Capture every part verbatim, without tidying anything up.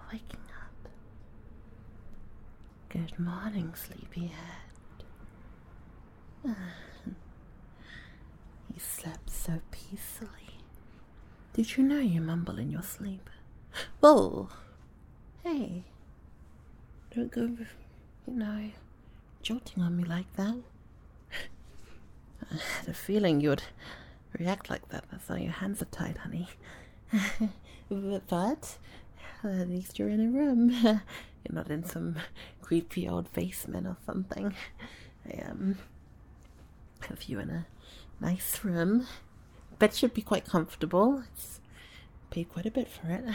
waking up. Good morning, sleepyhead. You slept so peacefully. Did you know you mumble in your sleep? Whoa! Hey, don't go, you know, jolting on me like that. I had a feeling you'd react like that. That's why your hands are tied, honey. But at least you're in a room. You're not in some creepy old basement or something. I um have you in a nice room. Bed should be quite comfortable. It's paid quite a bit for it.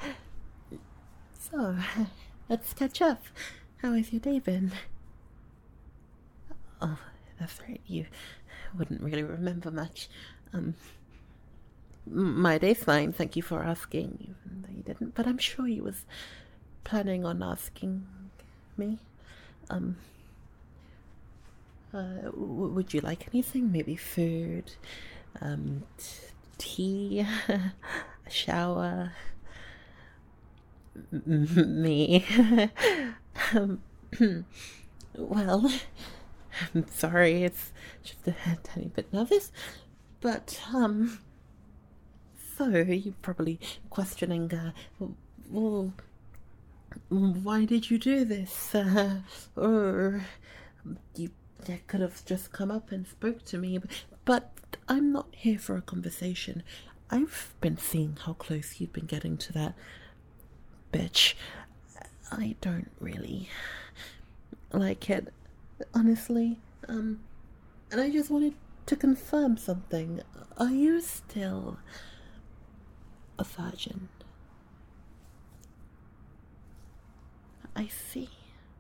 So, let's catch up. How has your day been? Oh, that's right. You wouldn't really remember much. Um, my day's fine. Thank you for asking, even though you didn't. But I'm sure you was planning on asking me. Um, uh, w- would you like anything? Maybe food, um, t- tea, a shower. M- me. um, well, I'm sorry, it's just a tiny bit nervous, but, um, so you're probably questioning, uh, well, why did you do this? Uh, or you could have just come up and spoke to me, but I'm not here for a conversation. I've been seeing how close you've been getting to that bitch. I don't really like it, honestly. Um, and I just wanted to confirm something. Are you still a virgin? I see.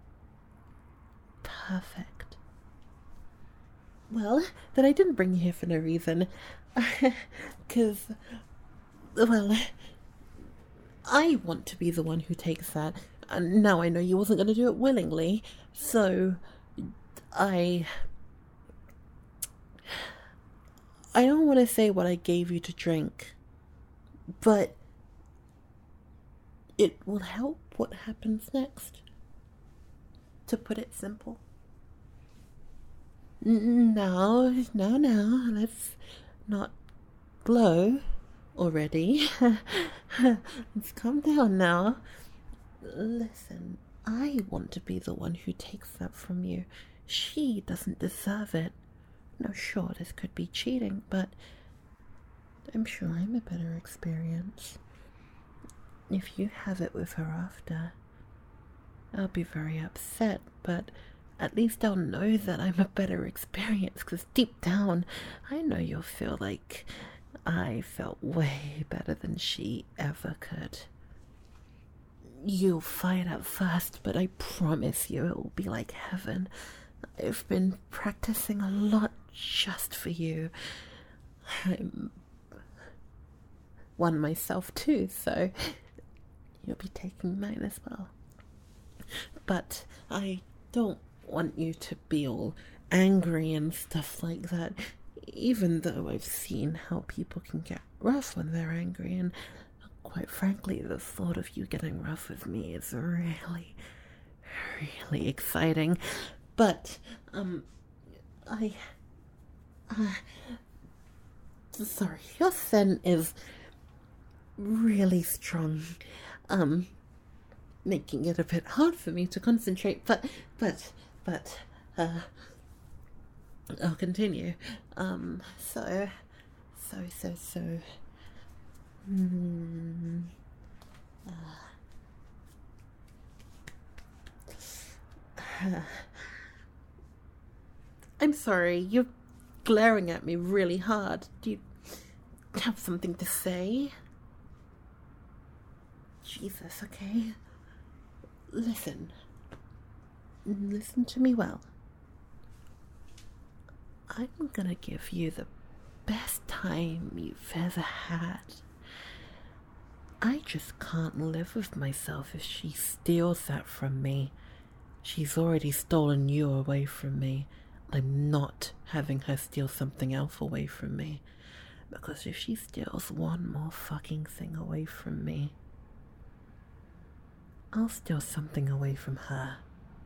Perfect. Well, then I didn't bring you here for no reason. Because, well, I want to be the one who takes that. And now I know you wasn't going to do it willingly, so I... I don't want to say what I gave you to drink, but it will help what happens next. To put it simple. No, no, no, let's not glow already. Let's calm down now. Listen, I want to be the one who takes that from you. She doesn't deserve it. No, sure, this could be cheating, but I'm sure I'm a better experience. If you have it with her after, I'll be very upset, but at least I'll know that I'm a better experience, because deep down, I know you'll feel like I felt way better than she ever could. You'll fight at first, but I promise you it will be like heaven. I've been practicing a lot just for you. I'm one myself too, so you'll be taking mine as well. But I don't want you to be all angry and stuff like that, even though I've seen how people can get rough when they're angry, and quite frankly, the thought of you getting rough with me is really, really exciting. But, um, I, uh, sorry, your scent is really strong, um, making it a bit hard for me to concentrate, but, but, but, uh, I'll continue. Um, so, so, so, so, hmm, uh, uh, I'm sorry, you're glaring at me really hard. Do you have something to say? Jesus, okay. Listen. Listen to me well. I'm gonna give you the best time you've ever had. I just can't live with myself if she steals that from me. She's already stolen you away from me. I'm not having her steal something else away from me. Because if she steals one more fucking thing away from me, I'll steal something away from her.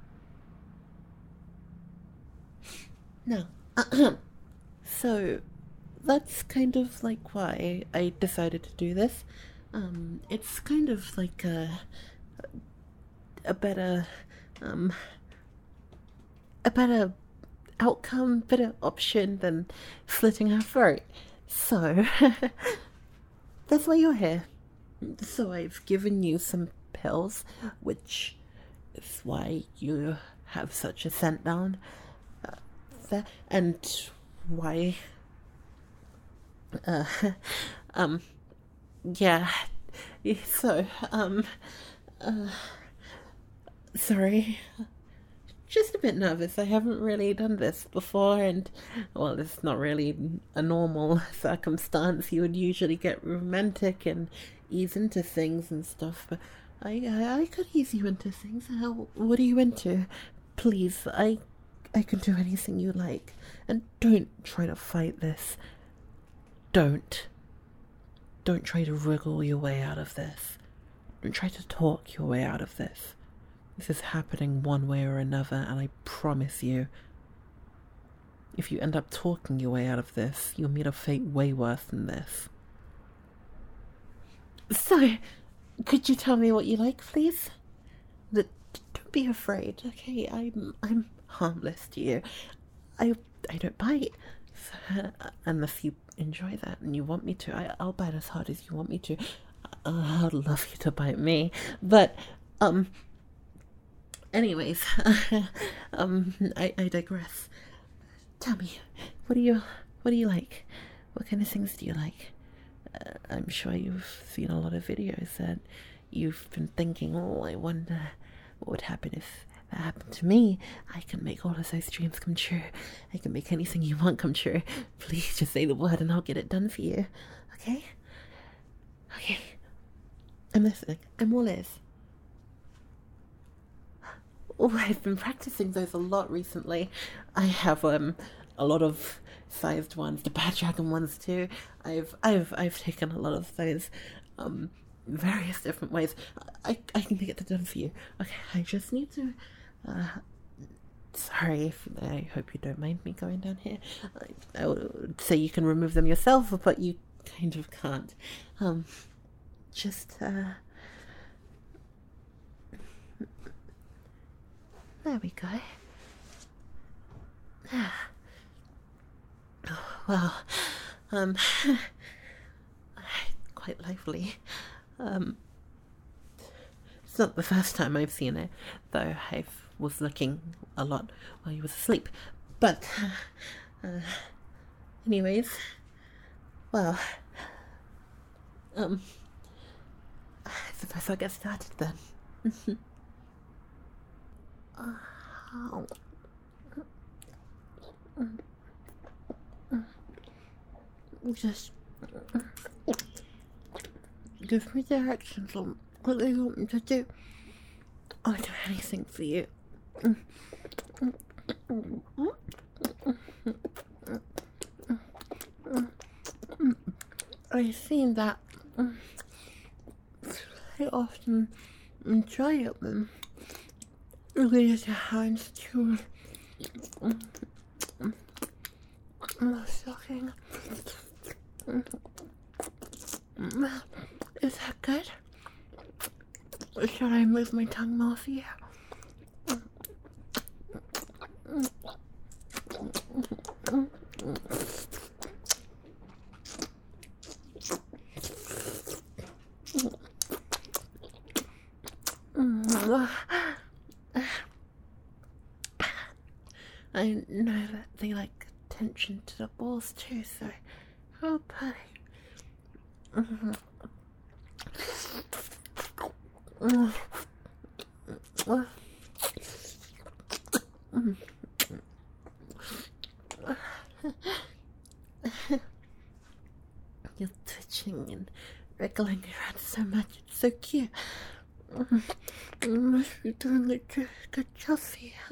Now, so that's kind of like why I decided to do this. Um, it's kind of like a, a better, um, a better outcome, better option than slitting her throat. So, that's why you're here. So I've given you some pills, which is why you have such a scent down uh, there, and why, uh, um, yeah, so, um, uh, sorry, just a bit nervous. I haven't really done this before, and, well, it's not really a normal circumstance. You would usually get romantic and ease into things and stuff, but I, I, I could ease you into things. How, what are you into? Please, I, I can do anything you like, and don't try to fight this. Don't. Don't try to wriggle your way out of this. Don't try to talk your way out of this. This is happening one way or another, and I promise you, if you end up talking your way out of this, you'll meet a fate way worse than this. So, could you tell me what you like, please? But don't be afraid, okay? I'm I'm harmless to you. I I don't bite, so, unless you enjoy that and you want me to. I, I'll bite as hard as you want me to. Uh, I'd love you to bite me, but um. Anyways, um, I, I digress. Tell me, what do you, what do you like? What kind of things do you like? Uh, I'm sure you've seen a lot of videos that you've been thinking, oh, I wonder what would happen if that happened to me. I can make all of those dreams come true. I can make anything you want come true. Please just say the word and I'll get it done for you. Okay? Okay. I'm listening. I'm all ears. Oh, I've been practicing those a lot recently. I have um a lot of sized ones, the bad dragon ones too. I've I've I've taken a lot of those um various different ways. I I can get that done for you. Okay, I just need to uh sorry if I hope you don't mind me going down here. I, I would say you can remove them yourself, but you kind of can't. Um just uh There we go. Well, um, quite lively. Um, it's not the first time I've seen it, though I was looking a lot while you was asleep. But, uh, anyways, well, um, I suppose I'll get started then. Oh. Just give me directions on what you want me to do. I'll do anything for you. I've seen that I often enjoy it when raise your hands to my stocking. Is that good? Should I move my tongue more for you? I know that they like attention to the balls too, so oh buddy. Mm-hmm. You're twitching and wriggling around so much, it's so cute. You must be doing a good, good job for you.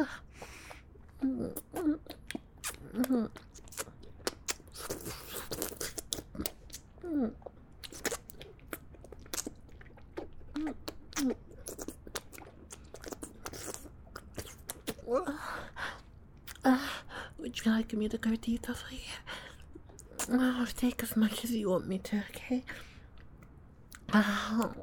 you like me to go deeper for you? I'll take as much as you want me to, okay? Oh.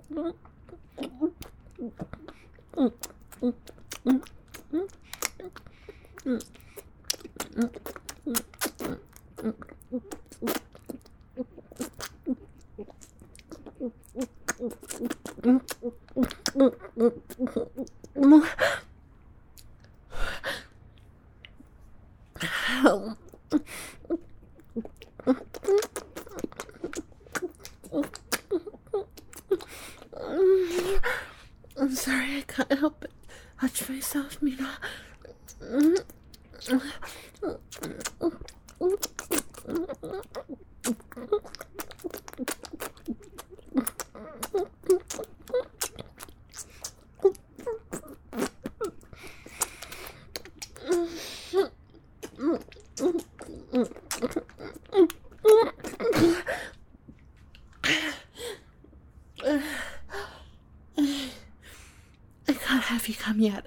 I'm sorry, I can't help but touch myself, Mina. I can't have you come yet.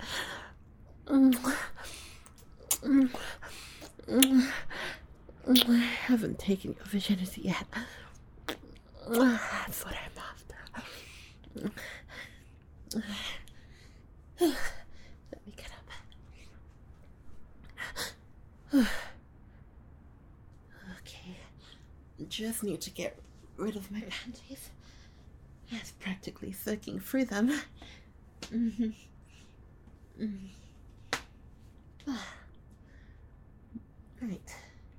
I haven't taken your virginity yet. That's what I'm after. Let me get up. Okay. Just need to get rid of my panties. It's practically soaking through them. Mm-hmm. Mm-hmm. Right.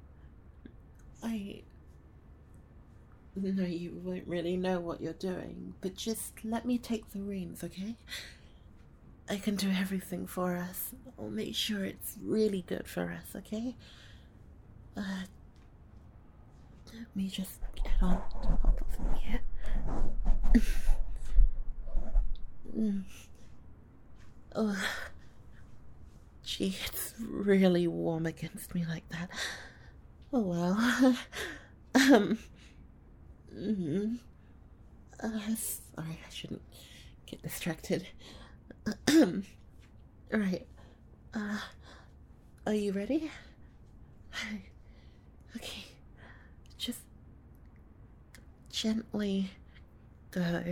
I know you won't really know what you're doing, but just let me take the reins, okay? I can do everything for us. I'll make sure it's really good for us, okay? Uh, let me just get on top of here. mm. Oh, gee, it's really warm against me like that. Oh well. um. Mm-hmm. Uh, sorry, I shouldn't get distracted. Alright. Uh, are you ready? Okay. Just gently go.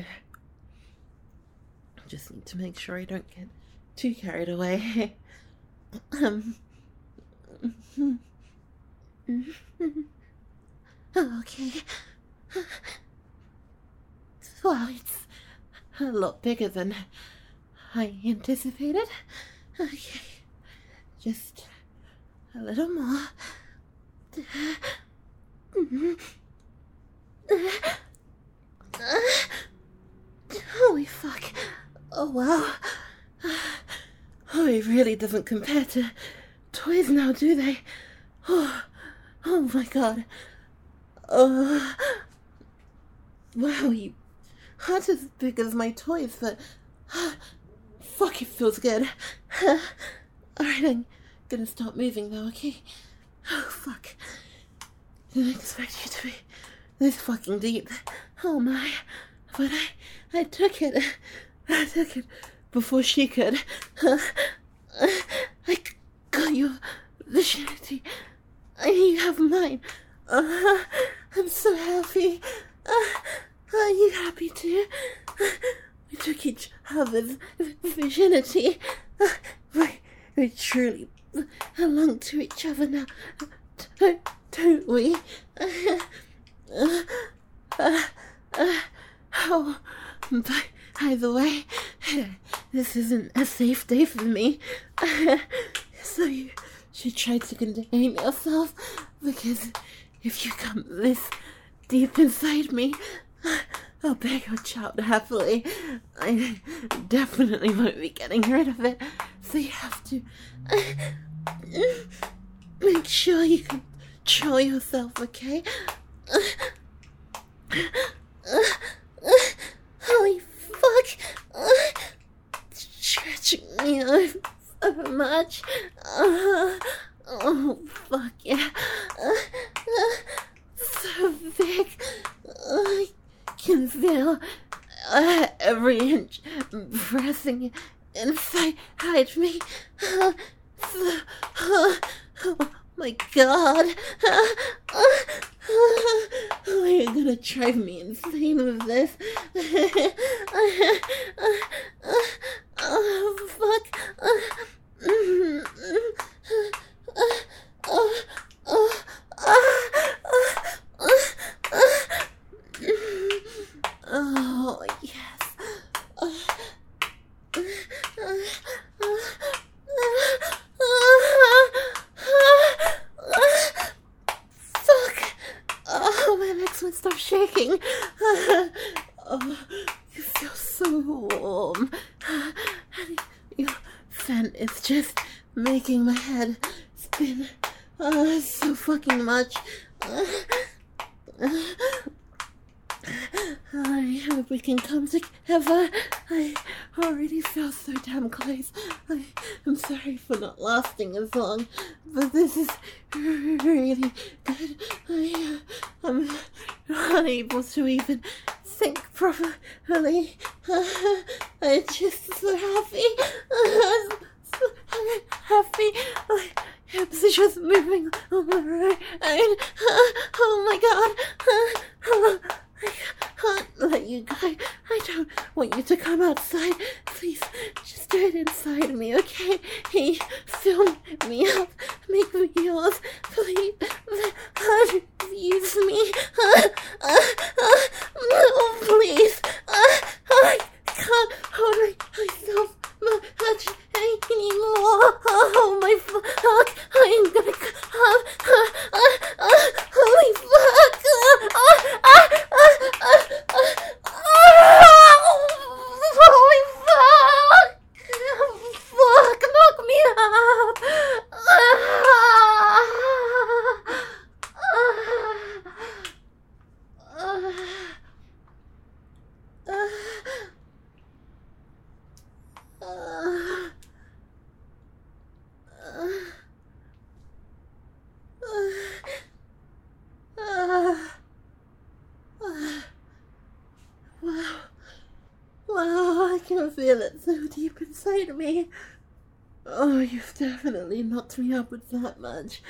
Just need to make sure I don't get too carried away. um. Okay. Well, it's a lot bigger than I anticipated. Okay. Just a little more. Holy fuck. Oh wow. Oh, it really doesn't compare to toys now, do they? Oh, oh my god. Oh. Wow, you aren't as big as my toys, but fuck, it feels good. Alright, I'm gonna stop moving though, okay? Oh, fuck. Didn't expect you to be this fucking deep. Oh my. But I, I took it. I took it before she could. I got your virginity. And you have mine. Uh, I'm so happy. Uh, are you happy too? We took each other's virginity. Uh, we, we truly belong to each other now, don't, don't we? Uh, uh, uh, uh, oh, by, by the way, this isn't a safe day for me. Uh, so you should try to contain yourself, because if you come this deep inside me, I'll bear your child happily. I definitely won't be getting rid of it, so you have to uh, make sure you control yourself, okay? Uh, uh, uh, holy fuck! Uh, stretching me out so much. Uh, oh fuck yeah! Uh, uh, so big. Uh, I can feel uh, every inch pressing inside me. Uh, so, uh, my god. Oh, you're gonna drive me insane with this. Oh, fuck. Oh, yes. Fuck. Oh, my legs won't stop shaking. Oh, you feel so warm. Your fan is just making my head spin uh, so fucking much. I hope we can come together. I already feel so damn close. I am sorry for not lasting as long, but this is really good. I uh, am unable to even think properly. Uh, I'm just so happy. Uh, so happy. My hips are just moving on my right. Uh, oh my god. Uh, I can't let you go. I don't want you to come outside. Please, just do it inside me, okay? Hey, fill me up. Make me yours. Please, use me. Uh, uh, uh, no, please. Uh, I can't hold myself much anymore. Oh, my fuck. I'm gonna come. Uh, uh, uh, holy fuck. Uh, uh, uh, holy fuck! Fuck! Knock me up! Wow. Wow, I can feel it so deep inside me. Oh, you've definitely knocked me up with that much.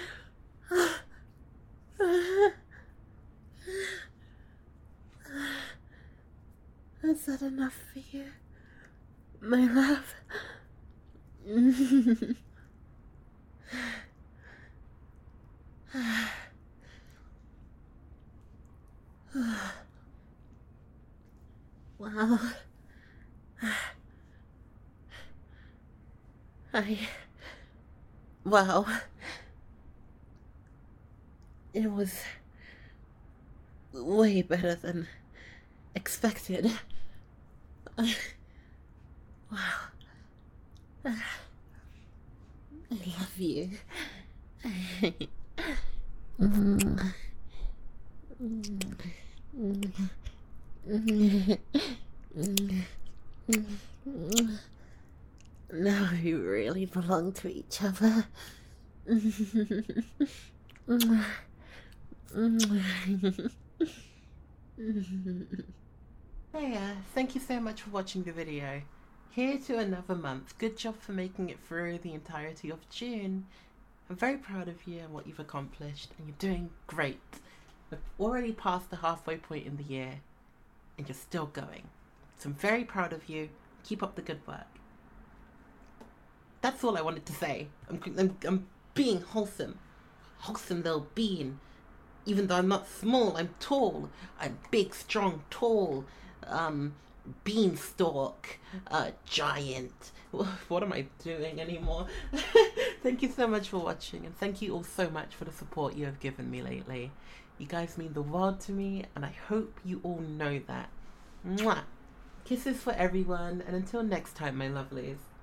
Is that enough for you, my love? Wow. I... Wow. It was way better than expected. Wow. I love you. Now we really belong to each other. Hey, uh, thank you so much for watching the video. Here to another month. Good job for making it through the entirety of June. I'm very proud of you and what you've accomplished, and you're doing great. We've already passed the halfway point in the year, and you're still going. So I'm very proud of you. Keep up the good work. That's all I wanted to say. I'm, I'm, I'm being wholesome. Wholesome little being. Even though I'm not small, I'm tall. I'm big, strong, tall. Um, beanstalk. Uh, giant. What am I doing anymore? Thank you so much for watching, and thank you all so much for the support you have given me lately. You guys mean the world to me, and I hope you all know that. Mwah! Kisses for everyone, and until next time, my lovelies.